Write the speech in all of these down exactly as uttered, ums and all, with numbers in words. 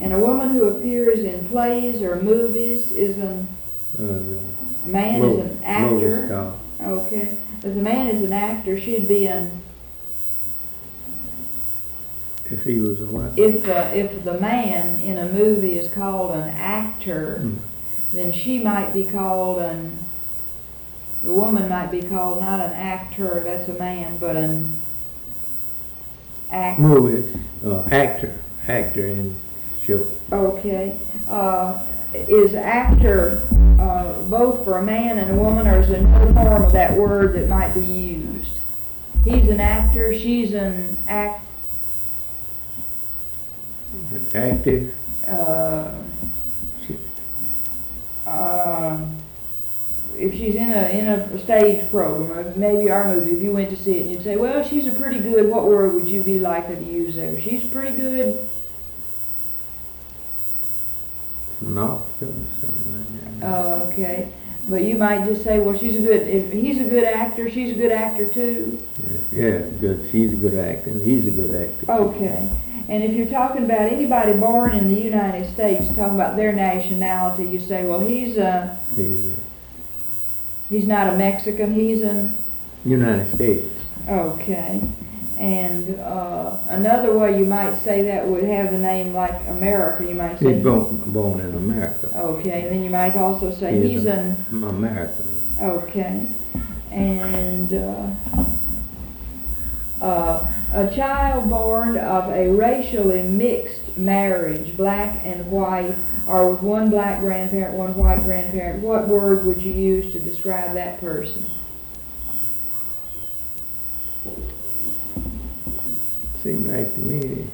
And a woman who appears in plays or movies is an, Uh, a man Mo- is an movie actor. star. Okay. If the man is an actor, she'd be an, If he was a what? if, uh, if the man in a movie is called an actor, Mm. then she might be called an, the woman might be called not an actor, that's a man, but an act. Movies, uh, actor, actor in show. Okay. Uh, is actor uh, both for a man and a woman, or is there another form of that word that might be used? He's an actor, she's an act. Active. Uh, She- uh, if she's in a in a stage program, or maybe our movie, if you went to see it and you'd say, well, she's a pretty good, what word would you be likely to use there? She's pretty good. Novel or something like that. Uh, okay. But you might just say, well, she's a good, if he's a good actor, she's a good actor too. Yeah, yeah, good. She's a good actor, and he's a good actor. Okay. And if you're talking about anybody born in the United States, talking about their nationality, you say, well, he's a, He's a he's not a Mexican, he's an, United States. okay. And uh, another way you might say that would have the name like America, you might say. He's born, born in America. Okay, and then you might also say He he's is an, an American. okay. And uh, uh, a child born of a racially mixed marriage, black and white, or with one black grandparent, one white grandparent, what word would you use to describe that person? Seemed like to me,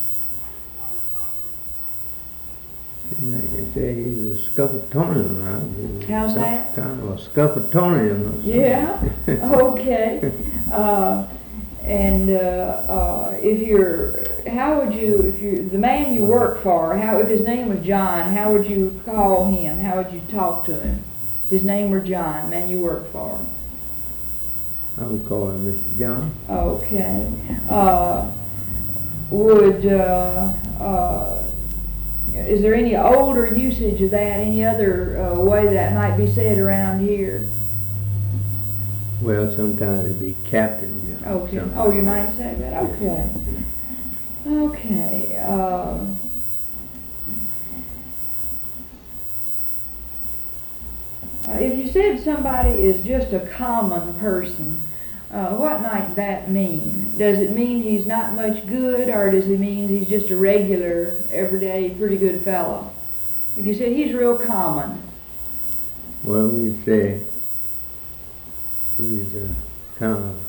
seemed like they say he's a Scuffletonian, right? He's a How's some that? Kind of a Scuffletonian or something. Yeah, okay. Uh, and uh, uh, if you're, how would you, if you're, the man you work for, how, if his name was John, how would you call him? How would you talk to him? If his name were John, man you work for. I would call him Mister John. Okay. Uh, would, uh, uh, is there any older usage of that, any other uh, way that might be said around here? Well, sometimes it'd be Captain John. Okay. something Oh, you like might say that? Okay. Okay. Uh, uh, if you said somebody is just a common person, uh, what might that mean? Does it mean he's not much good, or does it mean he's just a regular, everyday, pretty good fellow? If you said he's real common, Well, we'd say he's a kind of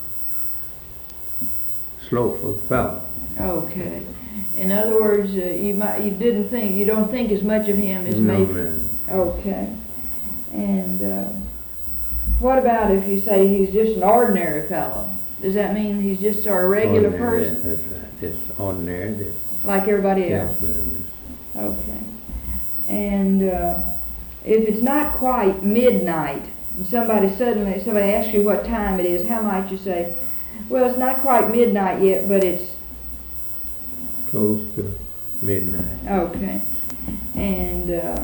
slowful fellow. okay. In other words, uh, you might, you didn't think, you don't think as much of him as No, maybe. man. Okay. And uh, what about if you say he's just an ordinary fellow? Does that mean he's just sort of a regular Ordinary, person, yeah, That's right. Just ordinary, just like everybody else? gentleman. Okay. And uh, if it's not quite midnight, and somebody suddenly, somebody asks you what time it is, how might you say, well, it's not quite midnight yet, but it's, Close to midnight. okay. And uh,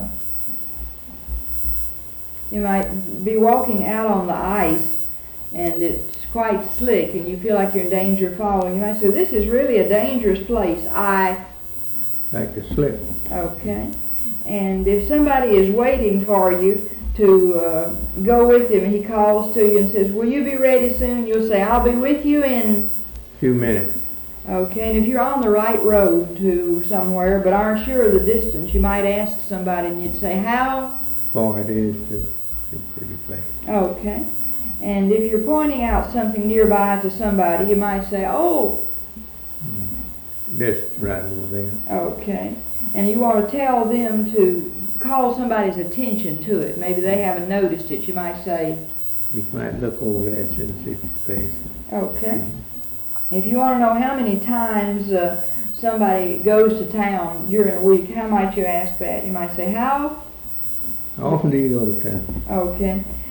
you might be walking out on the ice, and it's quite slick, and you feel like you're in danger of falling. You might say, this is really a dangerous place. I, Like a slip. okay. And if somebody is waiting for you to uh, go with him, and he calls to you and says, will you be ready soon? You'll say, I'll be with you in, Few minutes. okay. And if you're on the right road to somewhere but aren't sure of the distance, you might ask somebody, and you'd say, how? Far it is to, to pretty place. Okay. And if you're pointing out something nearby to somebody, you might say, oh, Just right over there. okay. And you want to tell them to call somebody's attention to it. Maybe they haven't noticed it. You might say, You might look over that and see his face. okay. If you want to know how many times uh, somebody goes to town during a week, how might you ask that? You might say, how? How often do you go to town? Okay.